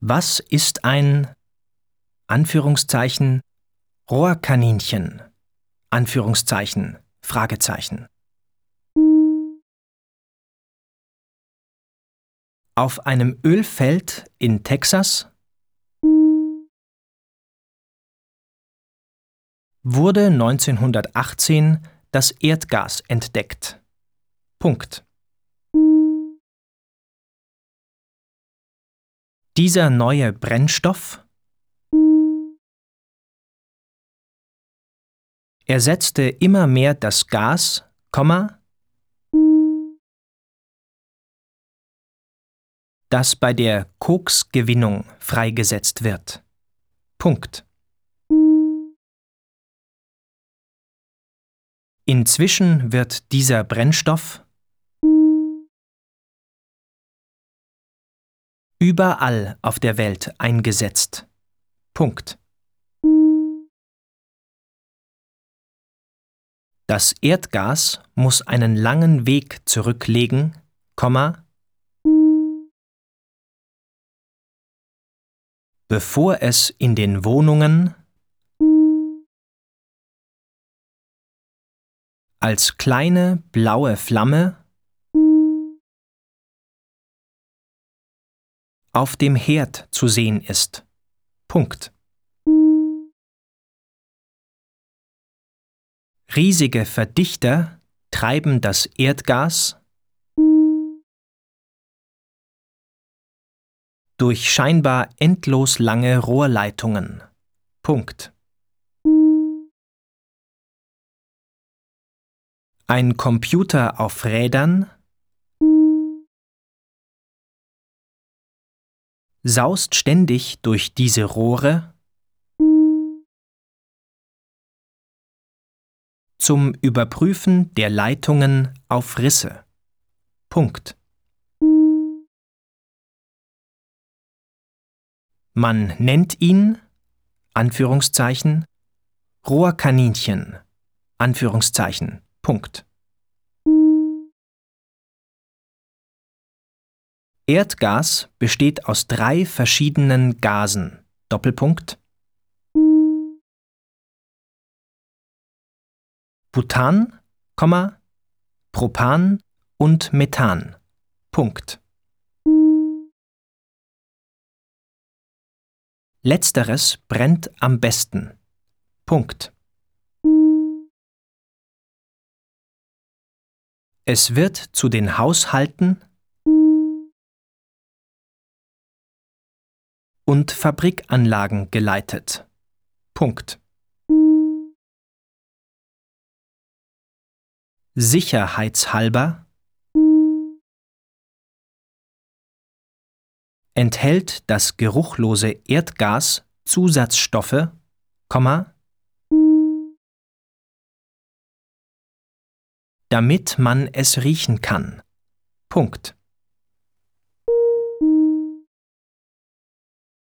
Was ist ein Anführungszeichen Rohrkaninchen? Anführungszeichen Fragezeichen. Auf einem Ölfeld in Texas wurde 1918 das Erdgas entdeckt. Punkt. Dieser neue Brennstoff ersetzte immer mehr das Gas, das bei der Koksgewinnung freigesetzt wird. Punkt. Inzwischen wird dieser Brennstoff überall auf der Welt eingesetzt. Punkt. Das Erdgas muss einen langen Weg zurücklegen, bevor es in den Wohnungen als kleine blaue Flamme auf dem Herd zu sehen ist. Punkt. Riesige Verdichter treiben das Erdgas durch scheinbar endlos lange Rohrleitungen. Punkt. Ein Computer auf Rädern saust ständig durch diese Rohre zum Überprüfen der Leitungen auf Risse. Punkt. Man nennt ihn, Anführungszeichen, Rohrkaninchen, Anführungszeichen, Punkt. Erdgas besteht aus 3 verschiedenen Gasen, Doppelpunkt, Butan, Propan und Methan. Punkt. Letzteres brennt am besten. Punkt. Es wird zu den Haushalten und Fabrikanlagen geleitet. Punkt. Sicherheitshalber enthält das geruchlose Erdgas Zusatzstoffe, damit man es riechen kann. Punkt.